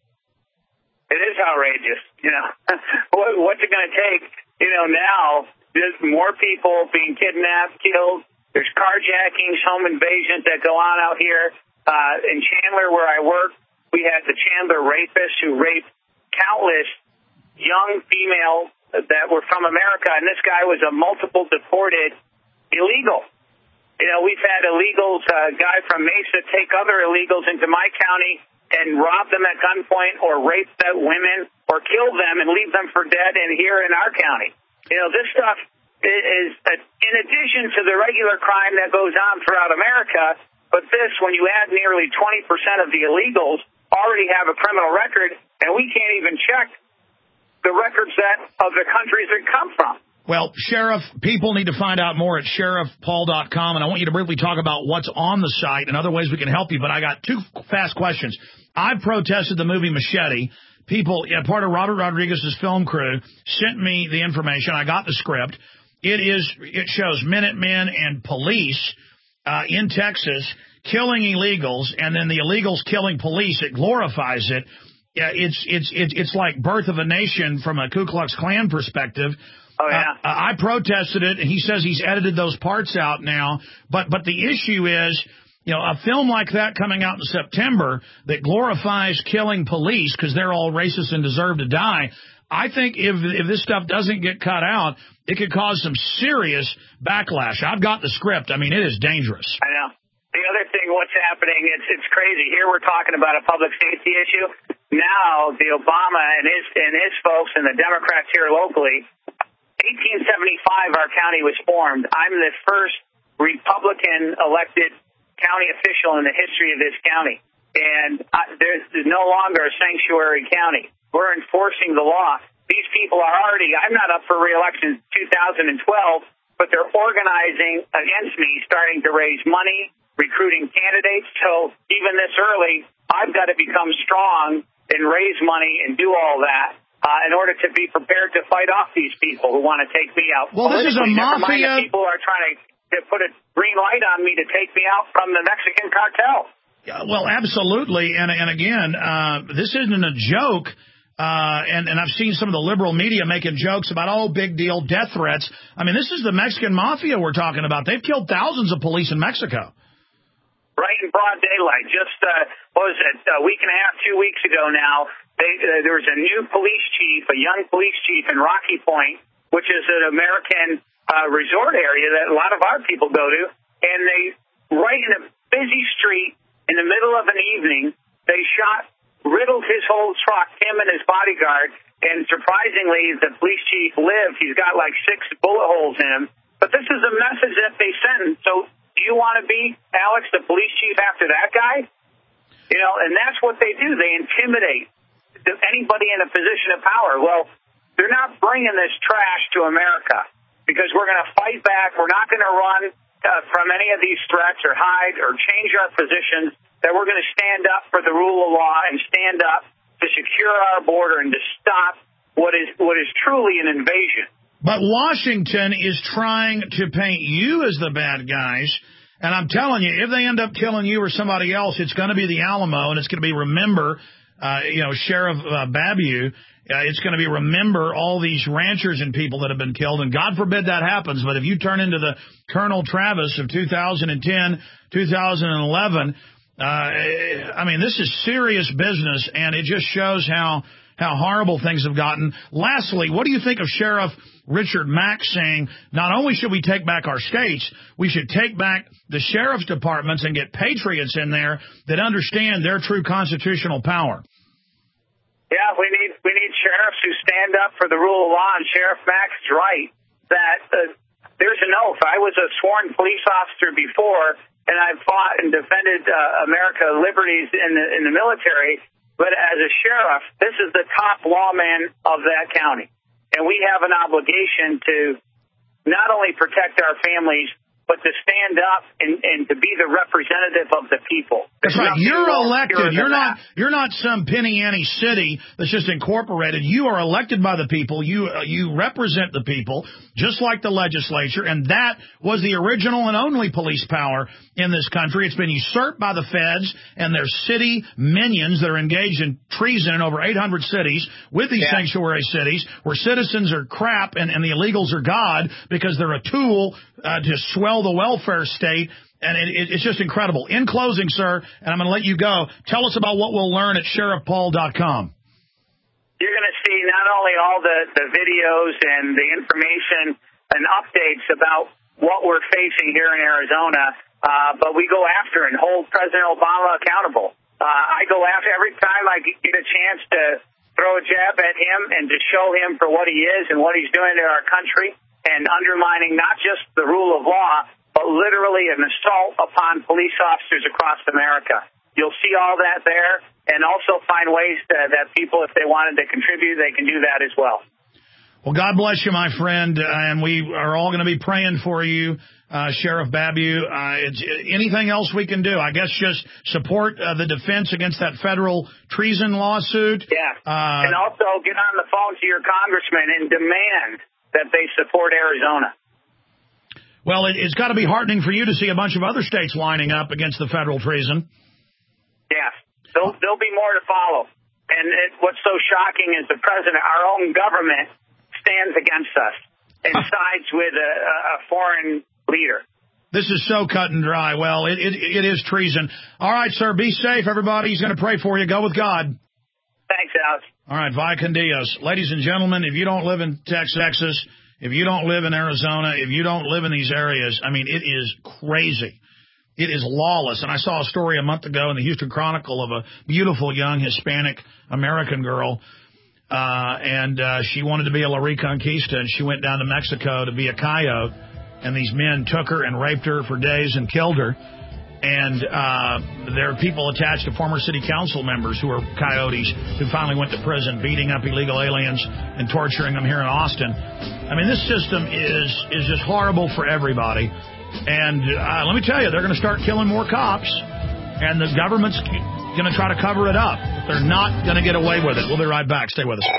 It is outrageous. What's it going to take? Now there's more people being kidnapped, killed. There's carjackings, home invasions that go on out here. In Chandler, where I work, we had the Chandler rapists who raped countless young females that were from America, and this guy was a multiple deported illegal. We've had illegals, a guy from Mesa, take other illegals into my county and rob them at gunpoint or rape the women or kill them and leave them for dead here in our county. This stuff is in addition to the regular crime that goes on throughout America, but this, when you add nearly 20% of the illegals already have a criminal record, and we can't even check the records of the countries that come from. Well, Sheriff, people need to find out more at sheriffpaul.com, and I want you to briefly talk about what's on the site and other ways we can help you. But I got two fast questions. I've protested the movie Machete. People, part of Robert Rodriguez's film crew, sent me the information. I got the script. It shows Minutemen and police in Texas killing illegals, and then the illegals killing police. It glorifies it. It's like Birth of a Nation from a Ku Klux Klan perspective. Oh, yeah. I protested it, and he says he's edited those parts out now. But the issue is, a film like that coming out in September that glorifies killing police because they're all racist and deserve to die. I think if this stuff doesn't get cut out, it could cause some serious backlash. I've got the script. I mean, it is dangerous. I know. The other thing, what's happening, it's crazy. Here we're talking about a public safety issue. Now the Obama and his folks and the Democrats here locally, 1875 our county was formed. I'm the first Republican elected county official in the history of this county. And there's no longer a sanctuary county. We're enforcing the law. These people are I'm not up for re-election in 2012, but they're organizing against me, starting to raise money, recruiting candidates. So even this early, I've got to become strong and raise money and do all that in order to be prepared to fight off these people who want to take me out. Well, this is a mafia. People are trying to put a green light on me to take me out from the Mexican cartel. Well, absolutely. And again, this isn't a joke. And I've seen some of the liberal media making jokes about, big deal, death threats. I mean, this is the Mexican mafia we're talking about. They've killed thousands of police in Mexico. Right in broad daylight. Just, a week and a half, 2 weeks ago now, there was a new police chief, a young police chief in Rocky Point, which is an American resort area that a lot of our people go to. And they, right in a busy street, in the middle of an evening, they riddled his whole truck, him and his bodyguard. And surprisingly, the police chief lived. He's got like 6 bullet holes in him. But this is a message that they send. So do you want to be, Alex, the police chief after that guy? And that's what they do. They intimidate anybody in a position of power. Well, they're not bringing this trash to America because we're going to fight back. We're not going to run from any of these threats or hide or change our positions. That we're going to stand up for the rule of law and stand up to secure our border and to stop what is truly an invasion. But Washington is trying to paint you as the bad guys. And I'm telling you, if they end up killing you or somebody else, it's going to be the Alamo, and it's going to be Sheriff Babu. It's going to be remember all these ranchers and people that have been killed. And God forbid that happens. But if you turn into the Colonel Travis of 2010, 2011, this is serious business, and it just shows how horrible things have gotten. Lastly, what do you think of Sheriff Richard Mack saying, not only should we take back our states, we should take back the sheriff's departments and get patriots in there that understand their true constitutional power? Yeah, we need sheriffs who stand up for the rule of law, and Sheriff Mack is right that there's an oath. I was a sworn police officer before, and I've fought and defended America's liberties in the military. But as a sheriff, this is the top lawman of that county. And we have an obligation to not only protect our families, but to stand up and to be the representative of the people. That's right. You're elected. You're not some penny ante city that's just incorporated. You are elected by the people. You represent the people, just like the legislature. And that was the original and only police power in this country. It's been usurped by the feds and their city minions that are engaged in treason in over 800 cities with these sanctuary cities where citizens are crap and the illegals are God because they're a tool to swell the welfare state, and it's just incredible. In closing, sir, and I'm going to let you go, tell us about what we'll learn at sheriffpaul.com. You're going to see not only all the videos and the information and updates about what we're facing here in Arizona, but we go after and hold President Obama accountable. I go after every time I get a chance to throw a jab at him and to show him for what he is and what he's doing to our country, and undermining not just the rule of law, but literally an assault upon police officers across America. You'll see all that there, and also find ways that people, if they wanted to contribute, they can do that as well. Well, God bless you, my friend, and we are all going to be praying for you, Sheriff Babu. Anything else we can do? I guess just support the defense against that federal treason lawsuit. Yeah, and also get on the phone to your congressman and demand that they support Arizona. Well, it's got to be heartening for you to see a bunch of other states lining up against the federal treason. Yeah, there'll be more to follow. And what's so shocking is the president, our own government, stands against us and sides with a foreign leader. This is so cut and dry. Well, it is treason. All right, sir, be safe, everybody. He's going to pray for you. Go with God. Thanks, Alex. All right, Vaya con Dios. Ladies and gentlemen, if you don't live in Texas, if you don't live in Arizona, if you don't live in these areas, I mean, it is crazy. It is lawless. And I saw a story a month ago in the Houston Chronicle of a beautiful young Hispanic American girl. And she wanted to be a La Reconquista, and she went down to Mexico to be a coyote. And these men took her and raped her for days and killed her. And there are people attached to former city council members who are coyotes who finally went to prison, beating up illegal aliens and torturing them here in Austin. I mean, this system is just horrible for everybody. And let me tell you, they're going to start killing more cops, and the government's going to try to cover it up. They're not going to get away with it. We'll be right back. Stay with us.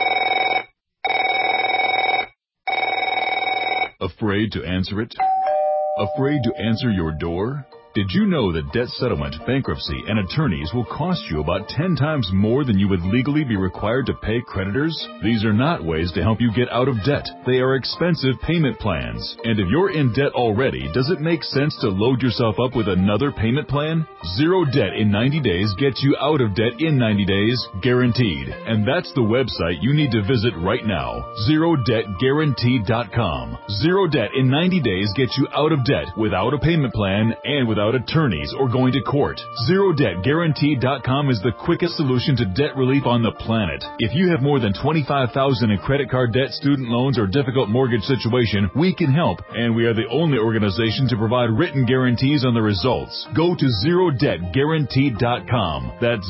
Afraid to answer it? Afraid to answer your door? Did you know that debt settlement, bankruptcy, and attorneys will cost you about 10 times more than you would legally be required to pay creditors? These are not ways to help you get out of debt. They are expensive payment plans. And if you're in debt already, does it make sense to load yourself up with another payment plan? Zero debt in 90 days gets you out of debt in 90 days, guaranteed. And that's the website you need to visit right now, ZeroDebtGuaranteed.com. Zero debt in 90 days gets you out of debt without a payment plan and without attorneys or going to court. ZeroDebtGuaranteed.com is the quickest solution to debt relief on the planet. If you have more than $25,000 in credit card debt, student loans, or difficult mortgage situation, we can help, and we are the only organization to provide written guarantees on the results. Go to ZeroDebtGuaranteed.com. That's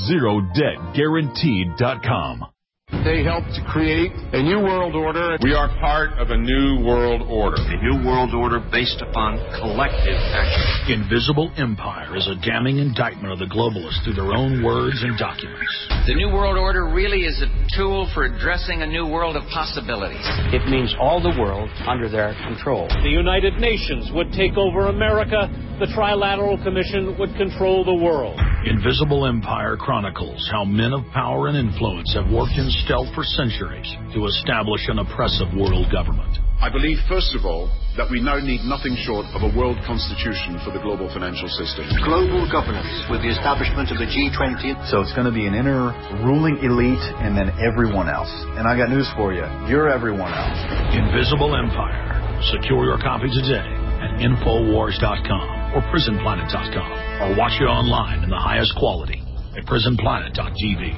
ZeroDebtGuaranteed.com. They helped to create a new world order. We are part of a new world order. A new world order based upon collective action. Invisible Empire is a damning indictment of the globalists through their own words and documents. The new world order really is a tool for addressing a new world of possibilities. It means all the world under their control. The United Nations would take over America. The Trilateral Commission would control the world. Invisible Empire chronicles how men of power and influence have worked in stealth for centuries to establish an oppressive world government. I believe, first of all, that we now need nothing short of a world constitution for the global financial system. Global governance with the establishment of the G20. So it's going to be an inner ruling elite and then everyone else. And I got news for you. You're everyone else. Invisible Empire. Secure your copy today at Infowars.com or PrisonPlanet.com, or watch it online in the highest quality at PrisonPlanet.tv.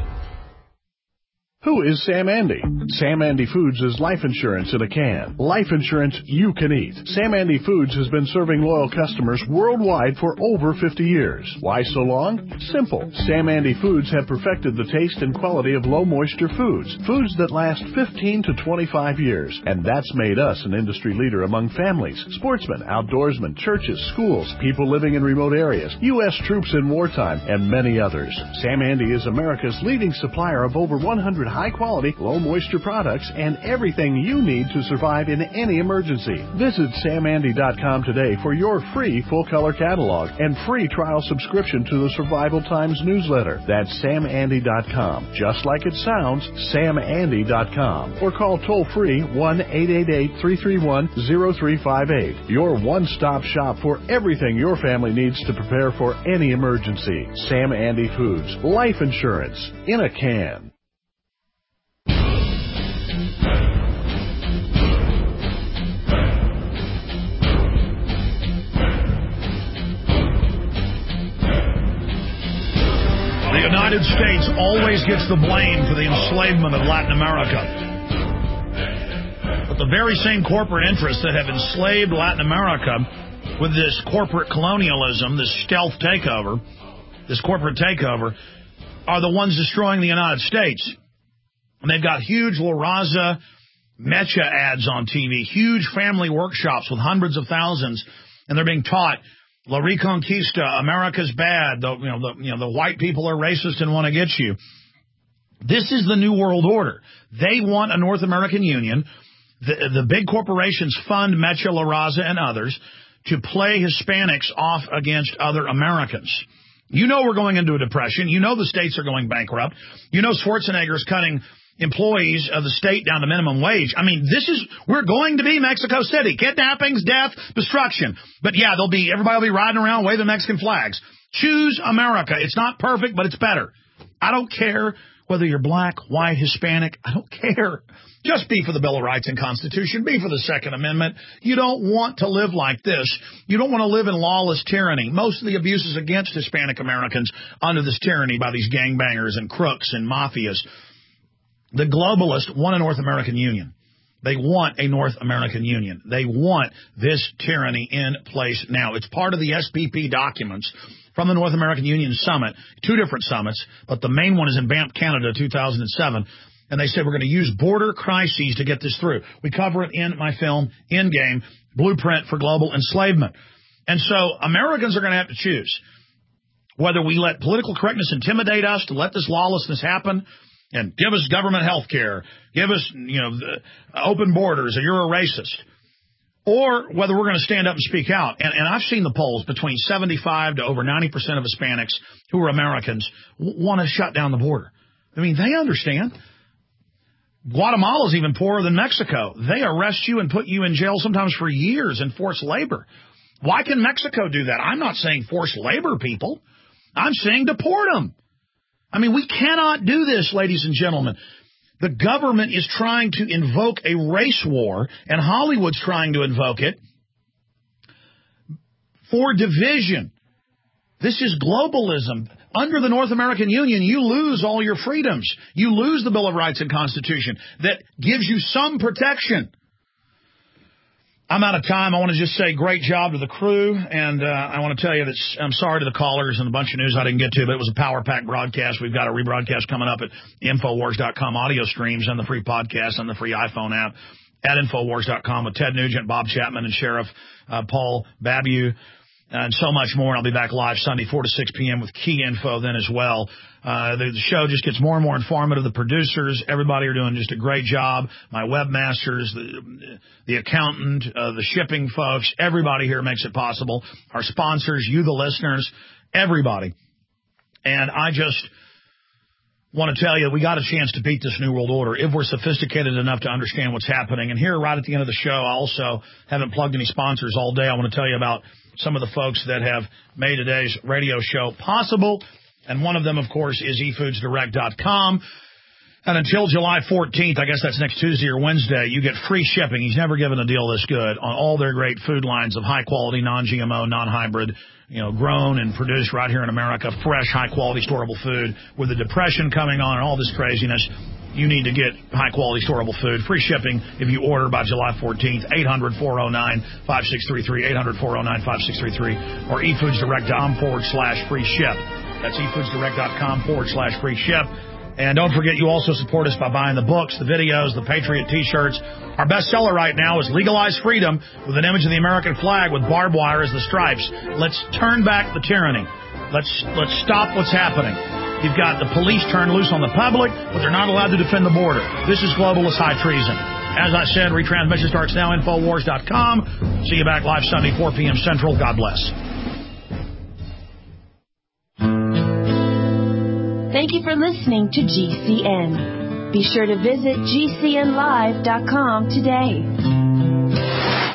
Who is Sam Andy? Sam Andy Foods is life insurance in a can. Life insurance you can eat. Sam Andy Foods has been serving loyal customers worldwide for over 50 years. Why so long? Simple. Sam Andy Foods have perfected the taste and quality of low-moisture foods. Foods that last 15 to 25 years. And that's made us an industry leader among families, sportsmen, outdoorsmen, churches, schools, people living in remote areas, U.S. troops in wartime, and many others. Sam Andy is America's leading supplier of over 100 high-quality, low-moisture products and everything you need to survive in any emergency. Visit SamAndy.com today for your free full-color catalog and free trial subscription to the Survival Times newsletter. That's SamAndy.com. Just like it sounds, SamAndy.com. Or call toll-free 1-888-331-0358. Your one-stop shop for everything your family needs to prepare for any emergency. Sam Andy Foods. Life insurance in a can. The United States always gets the blame for the enslavement of Latin America. But the very same corporate interests that have enslaved Latin America with this corporate colonialism, this stealth takeover, this corporate takeover, are the ones destroying the United States. And they've got huge La Raza Mecha ads on TV, huge family workshops with hundreds of thousands, and they're being taught La Reconquista, America's bad, the white people are racist and want to get you. This is the New World Order. They want a North American Union. The big corporations fund Mecha, La Raza, and others to play Hispanics off against other Americans. You know we're going into a depression. You know the states are going bankrupt. You know Schwarzenegger's cutting employees of the state down to minimum wage. I mean, we're going to be Mexico City. Kidnappings, death, destruction. But yeah, everybody will be riding around waving Mexican flags. Choose America. It's not perfect, but it's better. I don't care whether you're black, white, Hispanic. I don't care. Just be for the Bill of Rights and Constitution. Be for the Second Amendment. You don't want to live like this. You don't want to live in lawless tyranny. Most of the abuses against Hispanic Americans under this tyranny by these gangbangers and crooks and mafias. The globalists want a North American Union. They want a North American Union. They want this tyranny in place now. It's part of the SPP documents from the North American Union Summit, 2 different summits, but the main one is in Banff, Canada, 2007. And they said we're going to use border crises to get this through. We cover it in my film, Endgame, Blueprint for Global Enslavement. And so Americans are going to have to choose whether we let political correctness intimidate us to let this lawlessness happen and give us government health care, give us the open borders, or you're a racist, or whether we're going to stand up and speak out. And I've seen the polls between 75 to over 90% of Hispanics who are Americans want to shut down the border. I mean, they understand. Guatemala's even poorer than Mexico. They arrest you and put you in jail sometimes for years and forced labor. Why can Mexico do that? I'm not saying forced labor people. I'm saying deport them. I mean, we cannot do this, ladies and gentlemen. The government is trying to invoke a race war, and Hollywood's trying to invoke it for division. This is globalism. Under the North American Union, you lose all your freedoms. You lose the Bill of Rights and Constitution that gives you some protection. I'm out of time. I want to just say great job to the crew, and I want to tell you that I'm sorry to the callers and a bunch of news I didn't get to, but it was a power-packed broadcast. We've got a rebroadcast coming up at Infowars.com audio streams and the free podcast on the free iPhone app at Infowars.com with Ted Nugent, Bob Chapman, and Sheriff Paul Babu. And so much more. And I'll be back live Sunday, 4 to 6 p.m. with key info then as well. The show just gets more and more informative. The producers, everybody are doing just a great job. My webmasters, the accountant, the shipping folks, everybody here makes it possible. Our sponsors, you, the listeners, everybody. And I just want to tell you, we got a chance to beat this New World Order if we're sophisticated enough to understand what's happening. And here, right at the end of the show, I also haven't plugged any sponsors all day. I want to tell you about some of the folks that have made today's radio show possible. And one of them, of course, is eFoodsDirect.com. And until July 14th, I guess that's next Tuesday or Wednesday, you get free shipping. He's never given a deal this good on all their great food lines of high-quality, non-GMO, non-hybrid, grown and produced right here in America, fresh, high-quality, storable food. With the depression coming on and all this craziness, you need to get high-quality, storable food. Free shipping if you order by July 14th. 800-409-5633, 800-409-5633, or eFoodsDirect.com/free ship. That's eFoodsDirect.com/free ship. And don't forget, you also support us by buying the books, the videos, the Patriot T-shirts. Our bestseller right now is Legalize Freedom, with an image of the American flag with barbed wire as the stripes. Let's turn back the tyranny. Let's stop what's happening. You've got the police turned loose on the public, but they're not allowed to defend the border. This is globalist high treason. As I said, retransmission starts now, Infowars.com. See you back live Sunday, 4 p.m. Central. God bless. Thank you for listening to GCN. Be sure to visit GCNlive.com today.